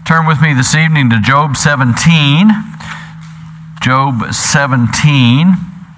Turn with me this evening to Job 17. Job 17.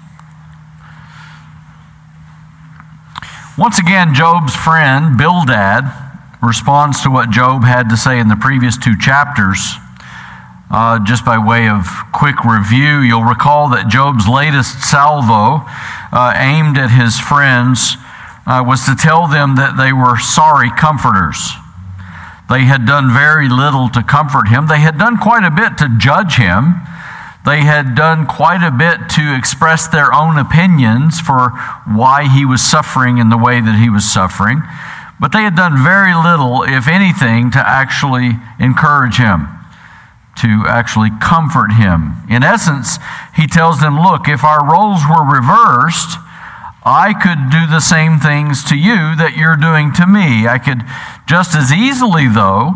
Once again, Job's friend, Bildad, responds to what Job had to say in the previous two chapters. Just by way of quick review, you'll recall that Job's latest salvo aimed at his friends was to tell them that they were sorry comforters. They had done very little to comfort him. They had done quite a bit to judge him. They had done quite a bit to express their own opinions for why he was suffering in the way that he was suffering. But they had done very little, if anything, to actually encourage him, to actually comfort him. In essence, he tells them, look, if our roles were reversed, I could do the same things to you that you're doing to me. I could just as easily, though,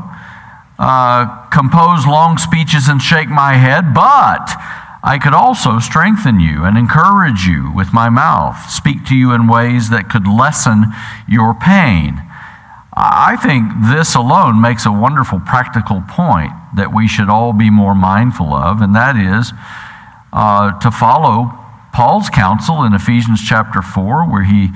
compose long speeches and shake my head, but I could also strengthen you and encourage you with my mouth, speak to you in ways that could lessen your pain. I think this alone makes a wonderful practical point that we should all be more mindful of, and that is to follow Paul's counsel in Ephesians chapter 4, where he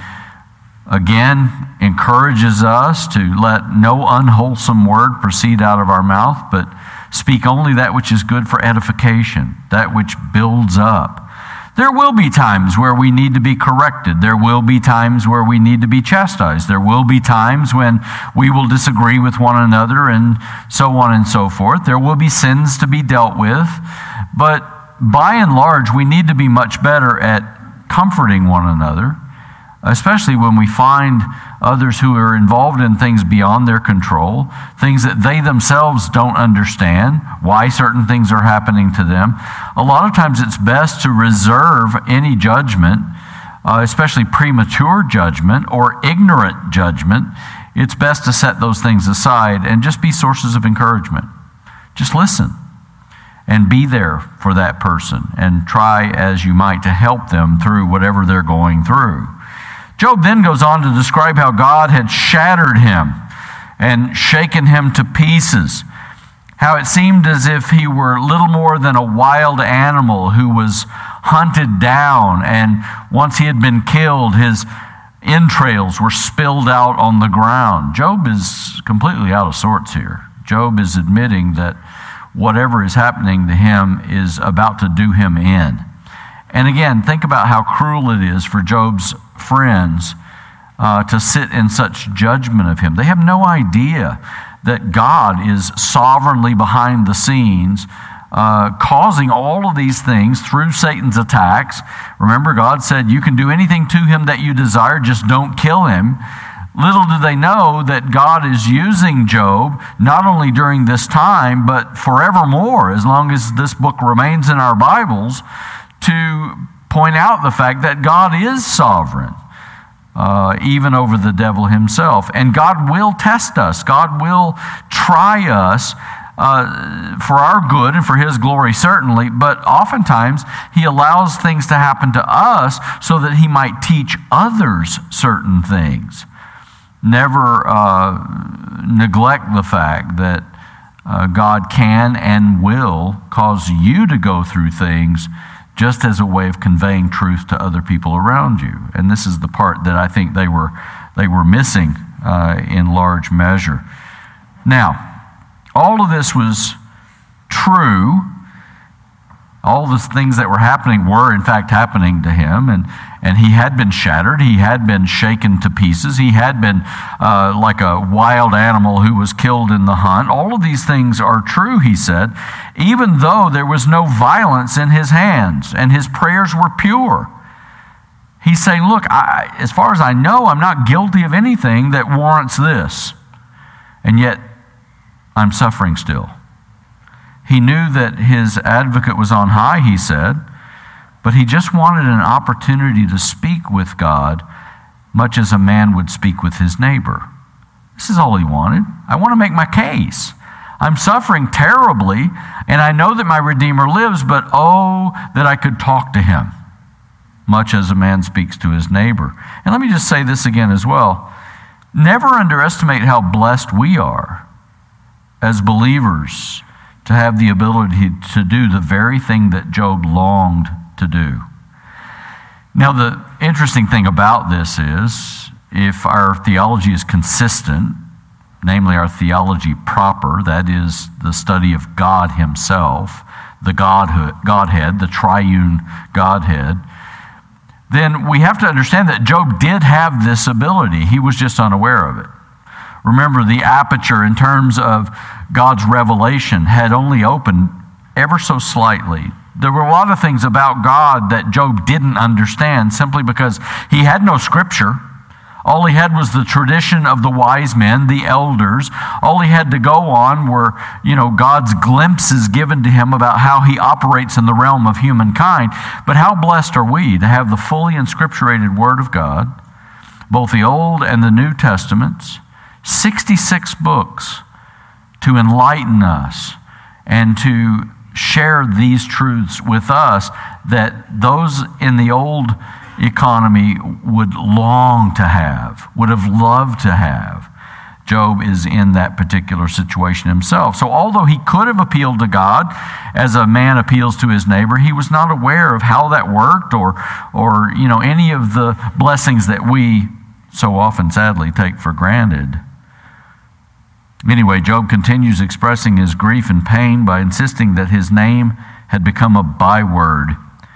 again encourages us to let no unwholesome word proceed out of our mouth, but speak only that which is good for edification, that which builds up. There will be times where we need to be corrected. There will be times where we need to be chastised. There will be times when we will disagree with one another and so on and so forth. There will be sins to be dealt with, but by and large, we need to be much better at comforting one another, especially when we find others who are involved in things beyond their control, things that they themselves don't understand, why certain things are happening to them. A lot of times it's best to reserve any judgment, especially premature judgment or ignorant judgment. It's best to set those things aside and just be sources of encouragement. Just listen and be there for that person and try as you might to help them through whatever they're going through. Job then goes on to describe how God had shattered him and shaken him to pieces, how it seemed as if he were little more than a wild animal who was hunted down, and once he had been killed, his entrails were spilled out on the ground. Job is completely out of sorts here. Job is admitting that whatever is happening to him is about to do him in. And again, think about how cruel it is for Job's friends to sit in such judgment of him. They have no idea that God is sovereignly behind the scenes, causing all of these things through Satan's attacks. Remember, God said, you can do anything to him that you desire, just don't kill him. Little do they know that God is using Job, not only during this time, but forevermore, as long as this book remains in our Bibles, to point out the fact that God is sovereign, even over the devil himself. And God will test us. God will try us for our good and for his glory, certainly, but oftentimes he allows things to happen to us so that he might teach others certain things. Never neglect the fact that God can and will cause you to go through things just as a way of conveying truth to other people around you. And this is the part that I think they were missing in large measure. Now, all of this was true. All the things that were happening were in fact happening to him, and he had been shattered, he had been shaken to pieces, he had been like a wild animal who was killed in the hunt. All of these things are true, he said, even though there was no violence in his hands and his prayers were pure. He's saying, look, as far as I know, I'm not guilty of anything that warrants this, and yet I'm suffering still. He knew that his advocate was on high, he said, but he just wanted an opportunity to speak with God much as a man would speak with his neighbor. This is all he wanted. I want to make my case. I'm suffering terribly, and I know that my Redeemer lives, but oh, that I could talk to him, much as a man speaks to his neighbor. And let me just say this again as well. Never underestimate how blessed we are as believers to have the ability to do the very thing that Job longed to do. Now, the interesting thing about this is, if our theology is consistent, namely our theology proper, that is the study of God himself, the Godhead, the triune Godhead, then we have to understand that Job did have this ability. He was just unaware of it. Remember, the aperture in terms of God's revelation had only opened ever so slightly. There were a lot of things about God that Job didn't understand simply because he had no scripture. All he had was the tradition of the wise men, the elders. All he had to go on were, God's glimpses given to him about how he operates in the realm of humankind. But how blessed are we to have the fully inscripturated Word of God, both the Old and the New Testaments, 66 books to enlighten us and to share these truths with us that those in the old economy would long to have, would have loved to have. Job is in that particular situation himself. So although he could have appealed to God as a man appeals to his neighbor, he was not aware of how that worked or any of the blessings that we so often sadly take for granted. Anyway, Job continues expressing his grief and pain by insisting that his name had become a byword.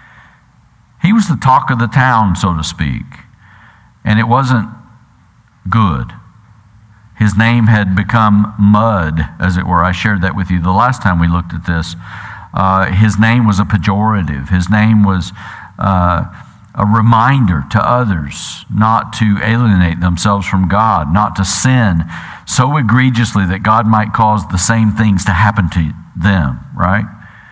He was the talk of the town, so to speak, and it wasn't good. His name had become mud, as it were. I shared that with you the last time we looked at this. His name was a pejorative. His name was a reminder to others not to alienate themselves from God, not to sin so egregiously that God might cause the same things to happen to them, right?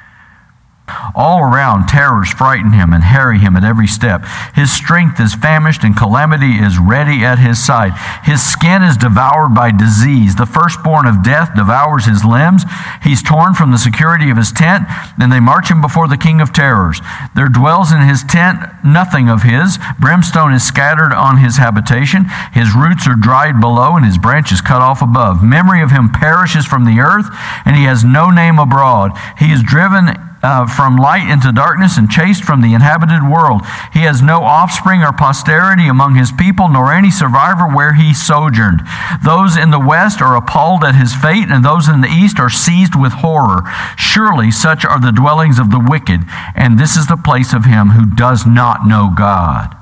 All around, terrors frighten him and harry him at every step. His strength is famished and calamity is ready at his side. His skin is devoured by disease. The firstborn of death devours his limbs. He's torn from the security of his tent, and they march him before the king of terrors. There dwells in his tent nothing of his. Brimstone is scattered on his habitation. His roots are dried below, and his branches cut off above. Memory of him perishes from the earth, and he has no name abroad. He is driven from light into darkness and chased from the inhabited world. He has no offspring or posterity among his people, nor any survivor where he sojourned. Those in the west are appalled at his fate, and those in the east are seized with horror. Surely such are the dwellings of the wicked, and this is the place of him who does not know God.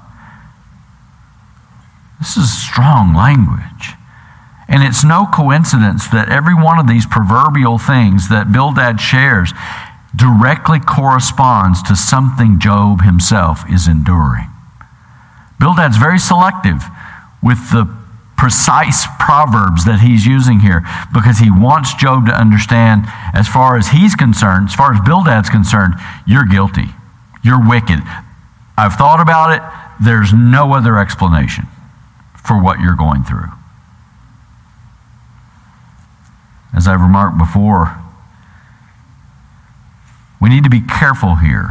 This is strong language. And it's no coincidence that every one of these proverbial things that Bildad shares directly corresponds to something Job himself is enduring. Bildad's very selective with the precise proverbs that he's using here because he wants Job to understand, as far as he's concerned, as far as Bildad's concerned, you're guilty. You're wicked. I've thought about it. There's no other explanation for what you're going through. As I've remarked before, we need to be careful here.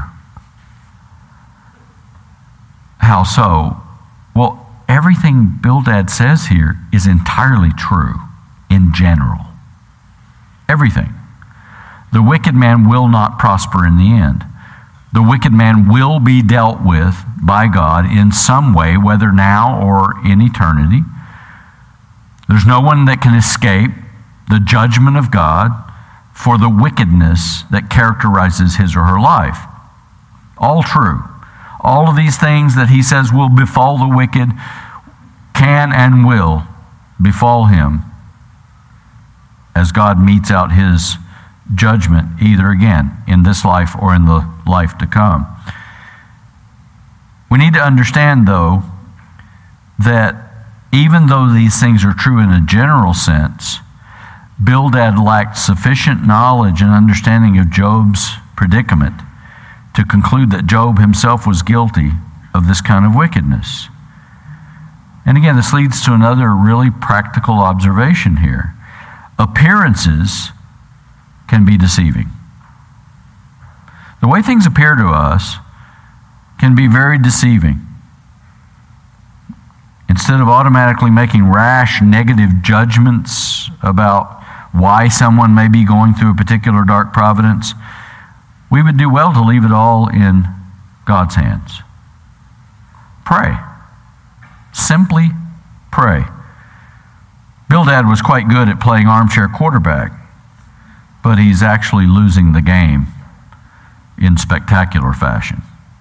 How so? Well, everything Bildad says here is entirely true in general. Everything. The wicked man will not prosper in the end. The wicked man will be dealt with by God in some way, whether now or in eternity. There's no one that can escape the judgment of God for the wickedness that characterizes his or her life. All true. All of these things that he says will befall the wicked can and will befall him as God metes out his judgment either again in this life or in the life to come. We need to understand, though, that even though these things are true in a general sense, Bildad lacked sufficient knowledge and understanding of Job's predicament to conclude that Job himself was guilty of this kind of wickedness. And again, this leads to another really practical observation here. Appearances can be deceiving. The way things appear to us can be very deceiving. Instead of automatically making rash, negative judgments about why someone may be going through a particular dark providence, we would do well to leave it all in God's hands. Pray. Simply pray. Bildad was quite good at playing armchair quarterback, but he's actually losing the game in spectacular fashion.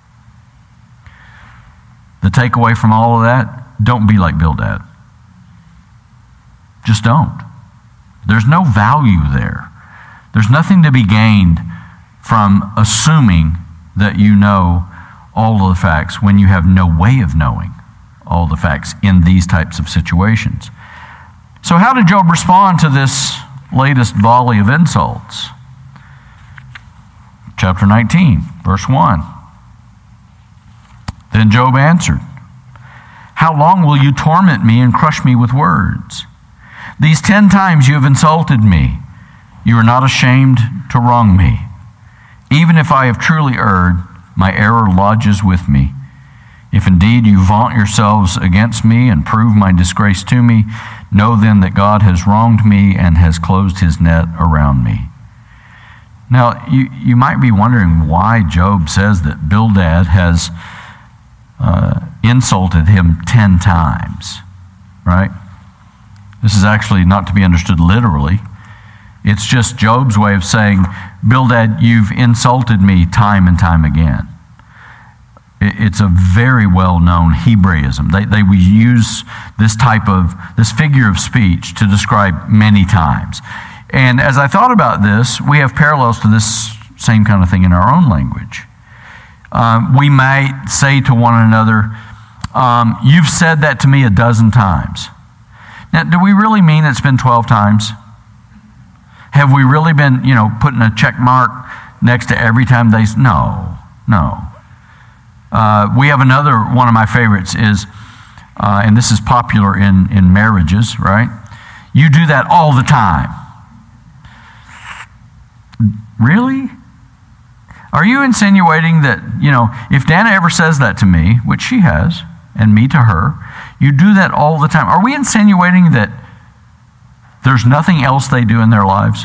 The takeaway from all of that, don't be like Bildad. Just don't. There's no value there. There's nothing to be gained from assuming that you know all of the facts when you have no way of knowing all the facts in these types of situations. So how did Job respond to this latest volley of insults? Chapter 19, verse 1. Then Job answered, "How long will you torment me and crush me with words? These 10 times you have insulted me. You are not ashamed to wrong me. Even if I have truly erred, my error lodges with me. If indeed you vaunt yourselves against me and prove my disgrace to me, know then that God has wronged me and has closed his net around me." Now, you might be wondering why Job says that Bildad has insulted him 10 times, right? This is actually not to be understood literally. It's just Job's way of saying, Bildad, you've insulted me time and time again. It's a very well-known Hebraism. They would use this figure of speech to describe many times. And as I thought about this, we have parallels to this same kind of thing in our own language. We might say to one another, you've said that to me a dozen times. Now, do we really mean it's been 12 times? Have we really been, putting a check mark next to every time they... No. We have another one of my favorites is, and this is popular in marriages, right? You do that all the time. Really? Are you insinuating that, if Dana ever says that to me, which she has, and me to her, you do that all the time? Are we insinuating that there's nothing else they do in their lives?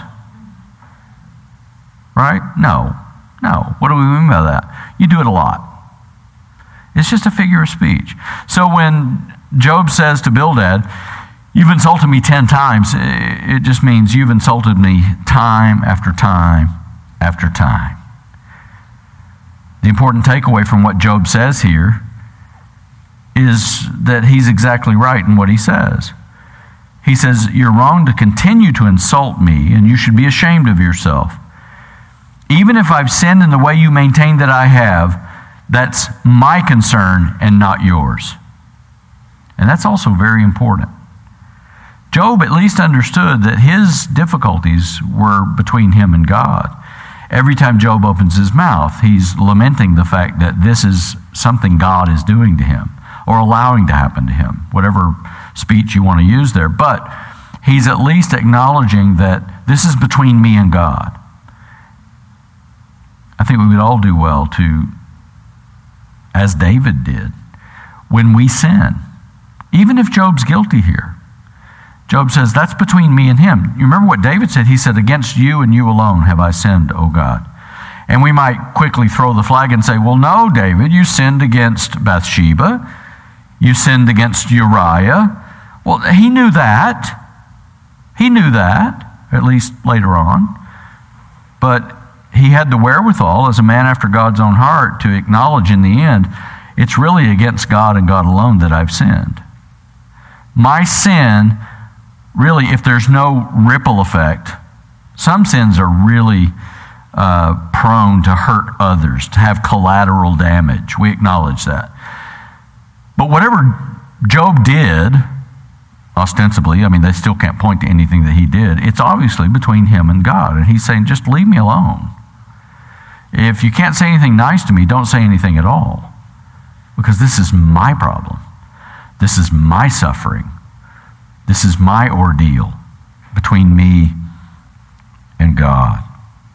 Right? No. What do we mean by that? You do it a lot. It's just a figure of speech. So when Job says to Bildad, you've insulted me 10 times, it just means you've insulted me time after time after time. The important takeaway from what Job says here is that he's exactly right in what he says. He says, you're wrong to continue to insult me, and you should be ashamed of yourself. Even if I've sinned in the way you maintain that I have, that's my concern and not yours. And that's also very important. Job at least understood that his difficulties were between him and God. Every time Job opens his mouth, he's lamenting the fact that this is something God is doing to him or allowing to happen to him, whatever speech you want to use there. But he's at least acknowledging that this is between me and God. I think we would all do well to, as David did, when we sin, even if Job's guilty here, Job says, that's between me and him. You remember what David said? He said, against you and you alone have I sinned, O God. And we might quickly throw the flag and say, well, no, David, you sinned against Bathsheba. You sinned against Uriah. Well, he knew that. He knew that, at least later on. But he had the wherewithal, as a man after God's own heart, to acknowledge in the end, it's really against God and God alone that I've sinned. My sin, really, if there's no ripple effect, some sins are really prone to hurt others, to have collateral damage. We acknowledge that. But whatever Job did, ostensibly, they still can't point to anything that he did. It's obviously between him and God. And he's saying, just leave me alone. If you can't say anything nice to me, don't say anything at all. Because this is my problem. This is my suffering. This is my ordeal between me and God.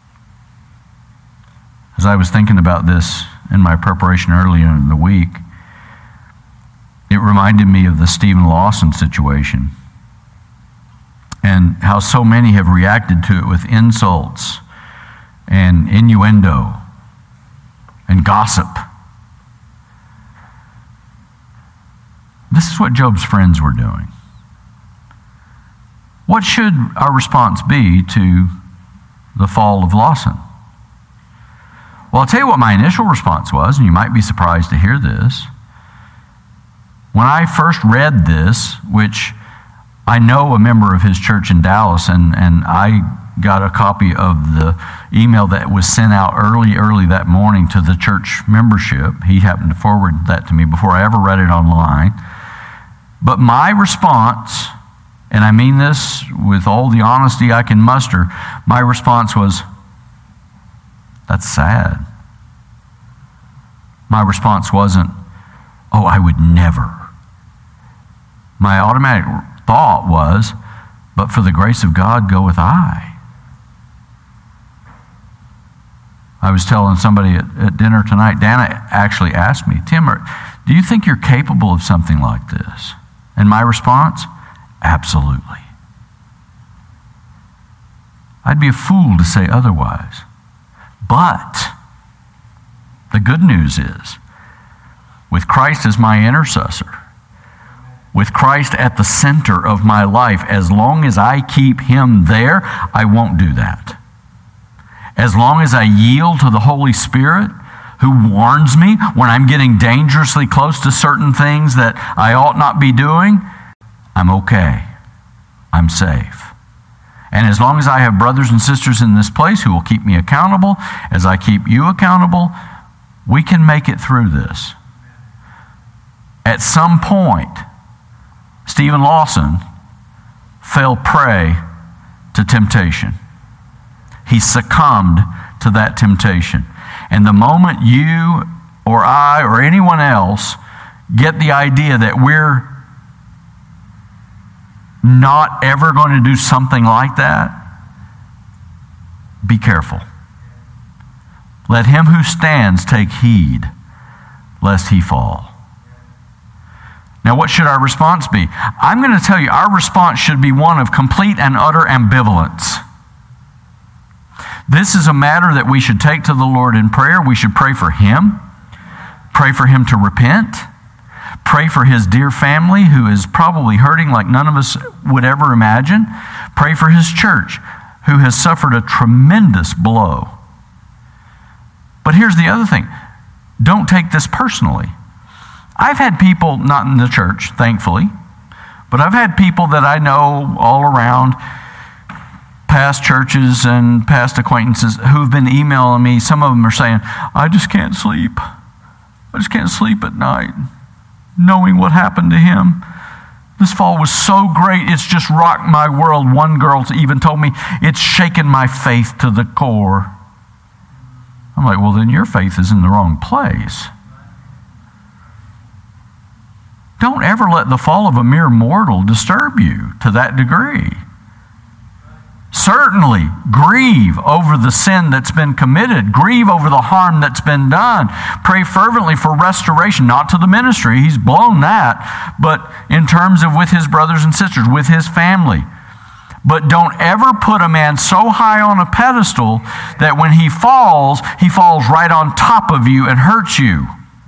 As I was thinking about this in my preparation earlier in the week, it reminded me of the Stephen Lawson situation. and how so many have reacted to it with insults and innuendo and gossip. This is what Job's friends were doing. What should our response be to the fall of Lawson? Well, I'll tell you what my initial response was, and you might be surprised to hear this. When I first read this, which I know a member of his church in Dallas, and I got a copy of the email that was sent out early that morning to the church membership. He happened to forward that to me before I ever read it online. But my response, and I mean this with all the honesty I can muster, my response was, that's sad. My response wasn't, oh, I would never. My automatic thought was, but for the grace of God goeth I. I was telling somebody at dinner tonight, Dana actually asked me, Tim, do you think you're capable of something like this? And my response, absolutely. I'd be a fool to say otherwise. But the good news is, with Christ as my intercessor, with Christ at the center of my life, as long as I keep Him there, I won't do that. As long as I yield to the Holy Spirit, who warns me when I'm getting dangerously close to certain things that I ought not be doing, I'm okay. I'm safe. And as long as I have brothers and sisters in this place who will keep me accountable, as I keep you accountable, we can make it through this. At some point, Stephen Lawson fell prey to temptation. He succumbed to that temptation. And the moment you or I or anyone else get the idea that we're not ever going to do something like that, be careful. Let him who stands take heed, lest he fall. Now, what should our response be? I'm going to tell you, our response should be one of complete and utter ambivalence. This is a matter that we should take to the Lord in prayer. We should pray for him to repent, pray for his dear family who is probably hurting like none of us would ever imagine, pray for his church who has suffered a tremendous blow. But here's the other thing. Don't take this personally. I've had people, not in the church, thankfully, but I've had people that I know all around, past churches and past acquaintances, who've been emailing me. Some of them are saying, I just can't sleep. I just can't sleep at night, knowing what happened to him. This fall was so great, it's just rocked my world. One girl even told me, it's shaken my faith to the core. I'm like, well, then your faith is in the wrong place. Don't ever let the fall of a mere mortal disturb you to that degree. Certainly, grieve over the sin that's been committed. Grieve over the harm that's been done. Pray fervently for restoration, not to the ministry. He's blown that. But in terms of with his brothers and sisters, with his family. But don't ever put a man so high on a pedestal that when he falls right on top of you and hurts you.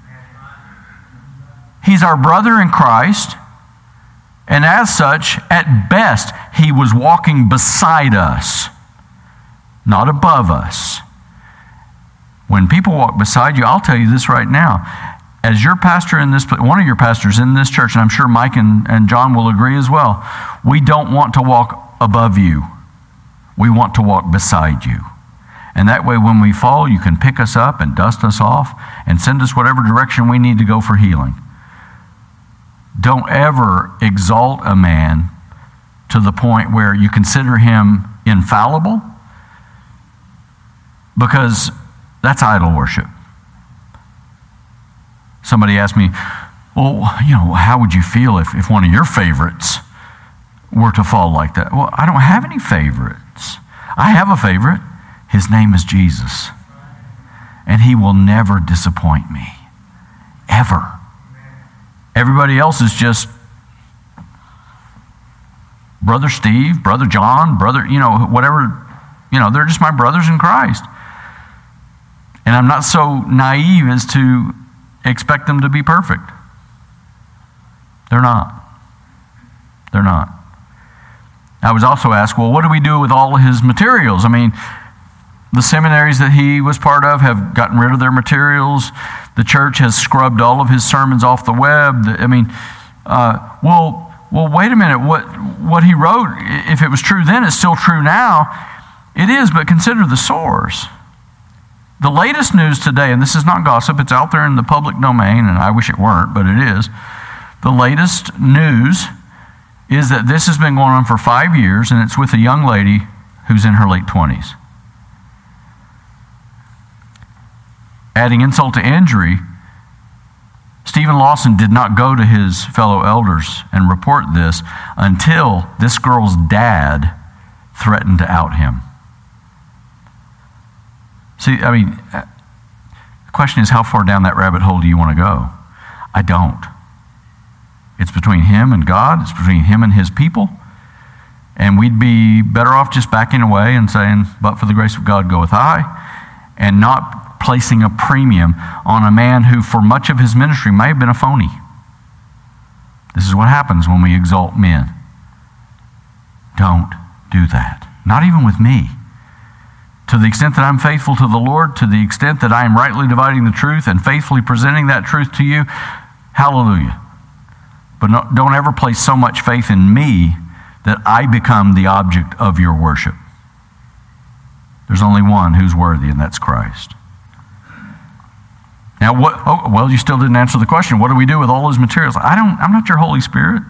He's our brother in Christ. And as such, at best, he was walking beside us, not above us. When people walk beside you, I'll tell you this right now. As your pastor in this, one of your pastors in this church, and I'm sure Mike and John will agree as well, we don't want to walk above you. We want to walk beside you. And that way, when we fall, you can pick us up and dust us off and send us whatever direction we need to go for healing. Don't ever exalt a man to the point where you consider him infallible, because that's idol worship. Somebody asked me, well, how would you feel if one of your favorites were to fall like that? Well, I don't have any favorites. I have a favorite. His name is Jesus. And he will never disappoint me. Ever. Everybody else is just Brother Steve, Brother John, brother, whatever, they're just my brothers in Christ. And I'm not so naive as to expect them to be perfect. They're not. They're not. I was also asked, well, what do we do with all of his materials? I mean, the seminaries that he was part of have gotten rid of their materials. The church has scrubbed all of his sermons off the web. Well, wait a minute. What he wrote, if it was true then, it's still true now. It is, but consider the source. The latest news today, and this is not gossip, it's out there in the public domain, and I wish it weren't, but it is. The latest news is that this has been going on for 5 years, and it's with a young lady who's in her late 20s. Adding insult to injury, Stephen Lawson did not go to his fellow elders and report this until this girl's dad threatened to out him. See, the question is, how far down that rabbit hole do you want to go? I don't. It's between him and God. It's between him and his people. And we'd be better off just backing away and saying, but for the grace of God goeth I, and not placing a premium on a man who for much of his ministry may have been a phony. This is what happens when we exalt men. Don't do that. Not even with me. To the extent that I'm faithful to the Lord, to the extent that I am rightly dividing the truth and faithfully presenting that truth to you, hallelujah. But don't ever place so much faith in me that I become the object of your worship. There's only one who's worthy, and that's Christ. Now, you still didn't answer the question. What do we do with all his materials? I'm not your Holy Spirit.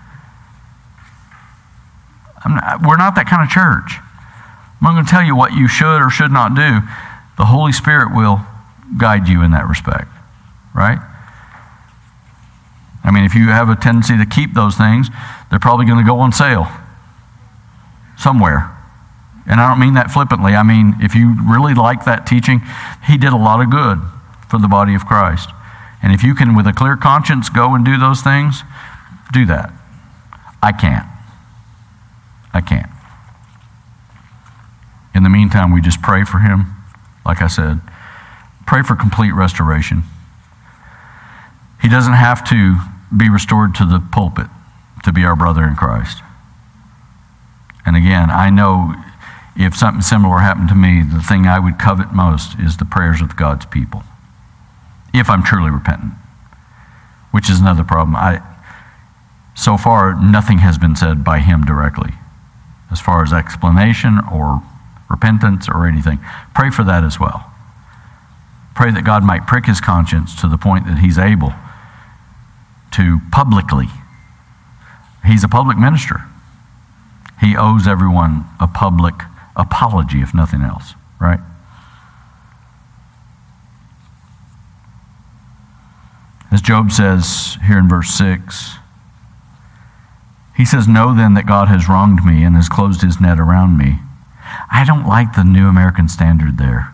We're not that kind of church. I'm not going to tell you what you should or should not do. The Holy Spirit will guide you in that respect, right? I mean, if you have a tendency to keep those things, they're probably going to go on sale somewhere. And I don't mean that flippantly. I mean, if you really like that teaching, he did a lot of good for the body of Christ. And if you can, with a clear conscience, go and do those things, do that. I can't. In the meantime, we just pray for him. Like I said, pray for complete restoration. He doesn't have to be restored to the pulpit to be our brother in Christ. And again, I know if something similar happened to me, the thing I would covet most is the prayers of God's people, if I'm truly repentant, which is another problem. So far, nothing has been said by him directly as far as explanation or repentance or anything. Pray for that as well. Pray that God might prick his conscience to the point that he's able to publicly. He's a public minister. He owes everyone a public apology, if nothing else, right? As Job says here in verse 6, he says, "Know then that God has wronged me and has closed his net around me." I don't like the New American Standard there.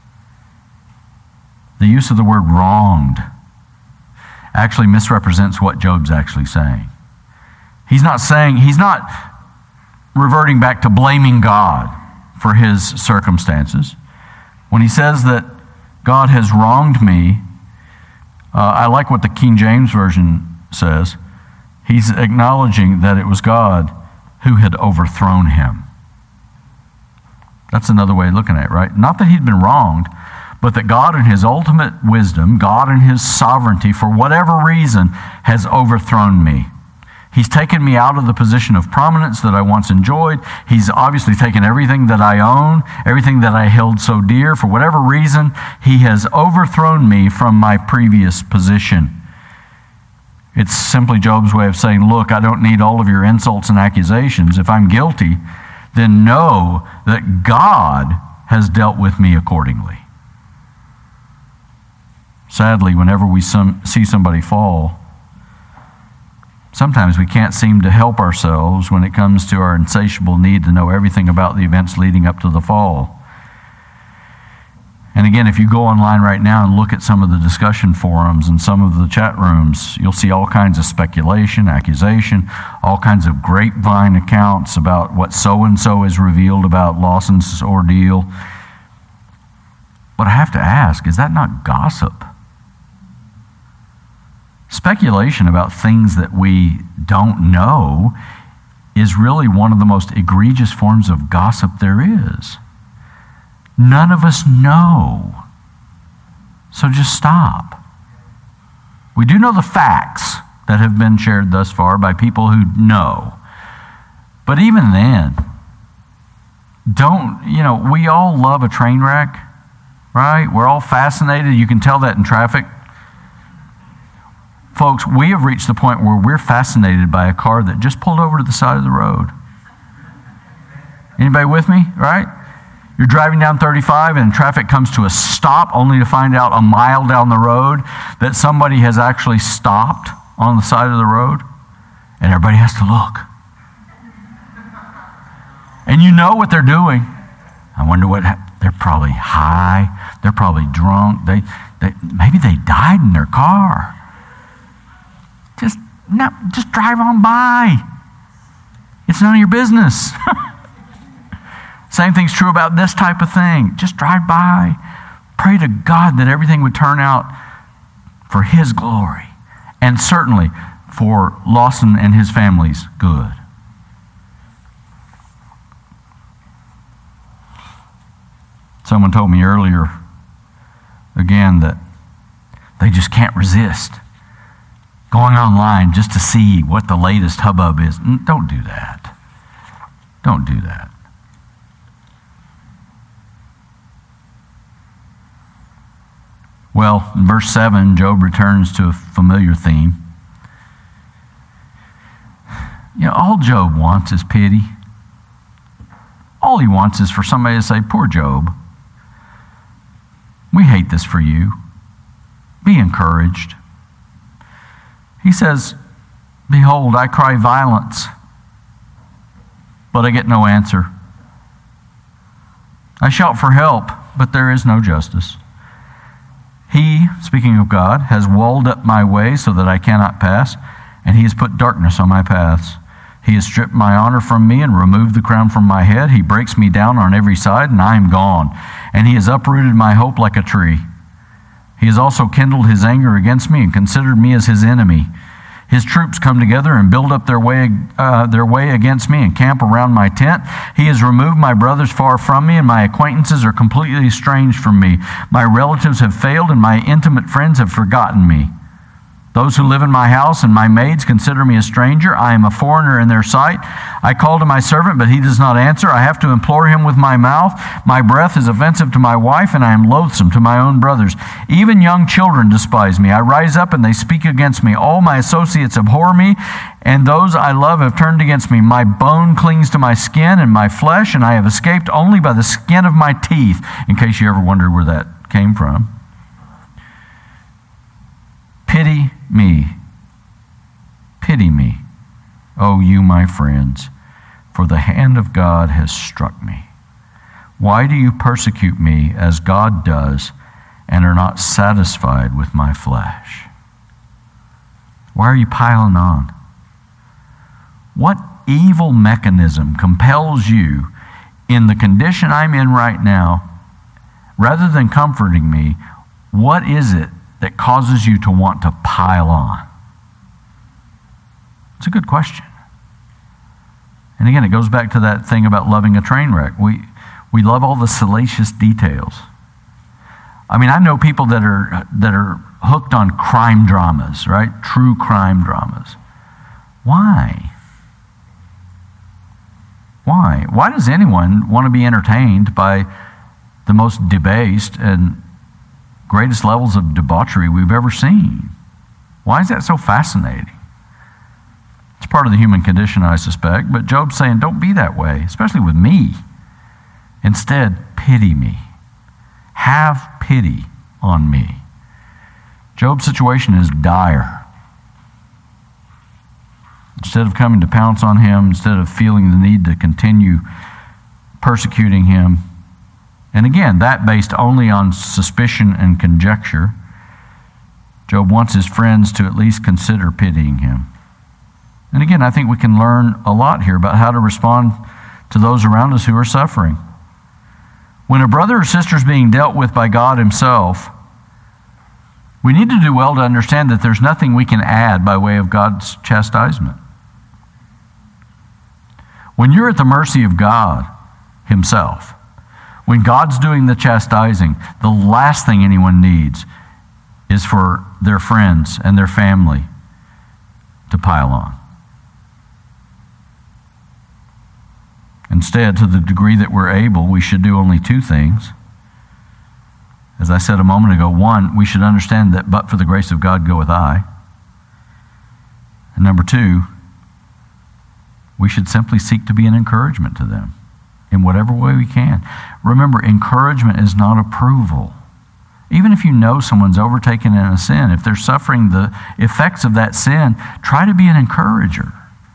The use of the word wronged actually misrepresents what Job's actually saying. He's not reverting back to blaming God for his circumstances. When he says that God has wronged me, I like what the King James Version says. He's acknowledging that it was God who had overthrown him. That's another way of looking at it, right? Not that he'd been wronged, but that God in his ultimate wisdom, God in his sovereignty, for whatever reason, has overthrown me. He's taken me out of the position of prominence that I once enjoyed. He's obviously taken everything that I own, everything that I held so dear. For whatever reason, he has overthrown me from my previous position. It's simply Job's way of saying, look, I don't need all of your insults and accusations. If I'm guilty, then know that God has dealt with me accordingly. Sadly, whenever we see somebody fall, sometimes we can't seem to help ourselves when it comes to our insatiable need to know everything about the events leading up to the fall. And again, if you go online right now and look at some of the discussion forums and some of the chat rooms, you'll see all kinds of speculation, accusation, all kinds of grapevine accounts about what so-and-so has revealed about Lawson's ordeal. But I have to ask, is that not gossip? Speculation about things that we don't know is really one of the most egregious forms of gossip there is. None of us know. So just stop. We do know the facts that have been shared thus far by people who know. But even then, we all love a train wreck, right? We're all fascinated. You can tell that in traffic. Folks, we have reached the point where we're fascinated by a car that just pulled over to the side of the road. Anybody with me, right? You're driving down 35 and traffic comes to a stop only to find out a mile down the road that somebody has actually stopped on the side of the road, and everybody has to look. And you know what they're doing. I wonder they're probably high, they're probably drunk, maybe they died in their car. Just drive on by. It's none of your business. Same thing's true about this type of thing. Just drive by. Pray to God that everything would turn out for His glory, and certainly for Lawson and his family's good. Someone told me earlier, again, that they just can't resist going online just to see what the latest hubbub is. Don't do that. Don't do that. Well, in verse 7, Job returns to a familiar theme. All Job wants is pity. All he wants is for somebody to say, poor Job, we hate this for you. Be encouraged. He says, behold, I cry violence, but I get no answer. I shout for help, but there is no justice. He, speaking of God, has walled up my way so that I cannot pass, and He has put darkness on my paths. He has stripped my honor from me and removed the crown from my head. He breaks me down on every side, and I am gone. And He has uprooted my hope like a tree. He has also kindled His anger against me and considered me as His enemy. His troops come together and build up their way against me and camp around my tent. He has removed my brothers far from me, and my acquaintances are completely estranged from me. My relatives have failed, and my intimate friends have forgotten me. Those who live in my house and my maids consider me a stranger. I am a foreigner in their sight. I call to my servant, but he does not answer. I have to implore him with my mouth. My breath is offensive to my wife, and I am loathsome to my own brothers. Even young children despise me. I rise up, and they speak against me. All my associates abhor me, and those I love have turned against me. My bone clings to my skin and my flesh, and I have escaped only by the skin of my teeth, in case you ever wondered where that came from. Pity me, O you my friends, for the hand of God has struck me. Why do you persecute me as God does and are not satisfied with my flesh? Why are you piling on? What evil mechanism compels you, in the condition I'm in right now, rather than comforting me, what is it that causes you to want to pile on? It's a good question. And again, it goes back to that thing about loving a train wreck. We love all the salacious details. I mean, I know people that are hooked on crime dramas, right? True crime dramas. Why? Why does anyone want to be entertained by the most debased and greatest levels of debauchery we've ever seen? Why is that so fascinating? It's part of the human condition, I suspect, but Job's saying, don't be that way, especially with me. Instead, pity me. Have pity on me. Job's situation is dire. Instead of coming to pounce on him, instead of feeling the need to continue persecuting him, And again, that based only on suspicion and conjecture. Job wants his friends to at least consider pitying him. And again, I think we can learn a lot here about how to respond to those around us who are suffering. When a brother or sister is being dealt with by God himself, we need to do well to understand that there's nothing we can add by way of God's chastisement. When you're at the mercy of God himself, when God's doing the chastising, the last thing anyone needs is for their friends and their family to pile on. Instead, to the degree that we're able, we should do only two things. As I said a moment ago, one, we should understand that but for the grace of God goeth I. And number two, we should simply seek to be an encouragement to them in whatever way we can. Remember, encouragement is not approval. Even if you know someone's overtaken in a sin, if they're suffering the effects of that sin, try to be an encourager.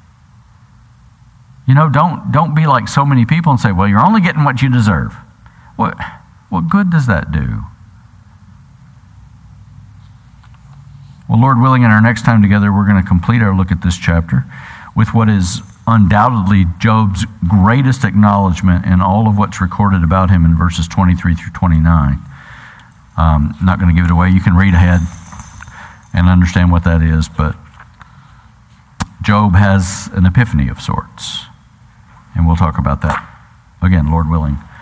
You know, don't be like so many people and say, well, you're only getting what you deserve. What good does that do? Well, Lord willing, in our next time together, we're going to complete our look at this chapter with what is undoubtedly Job's greatest acknowledgement in all of what's recorded about him in verses 23 through 29. I'm not going to give it away. You can read ahead and understand what that is, but Job has an epiphany of sorts. And we'll talk about that again, Lord willing,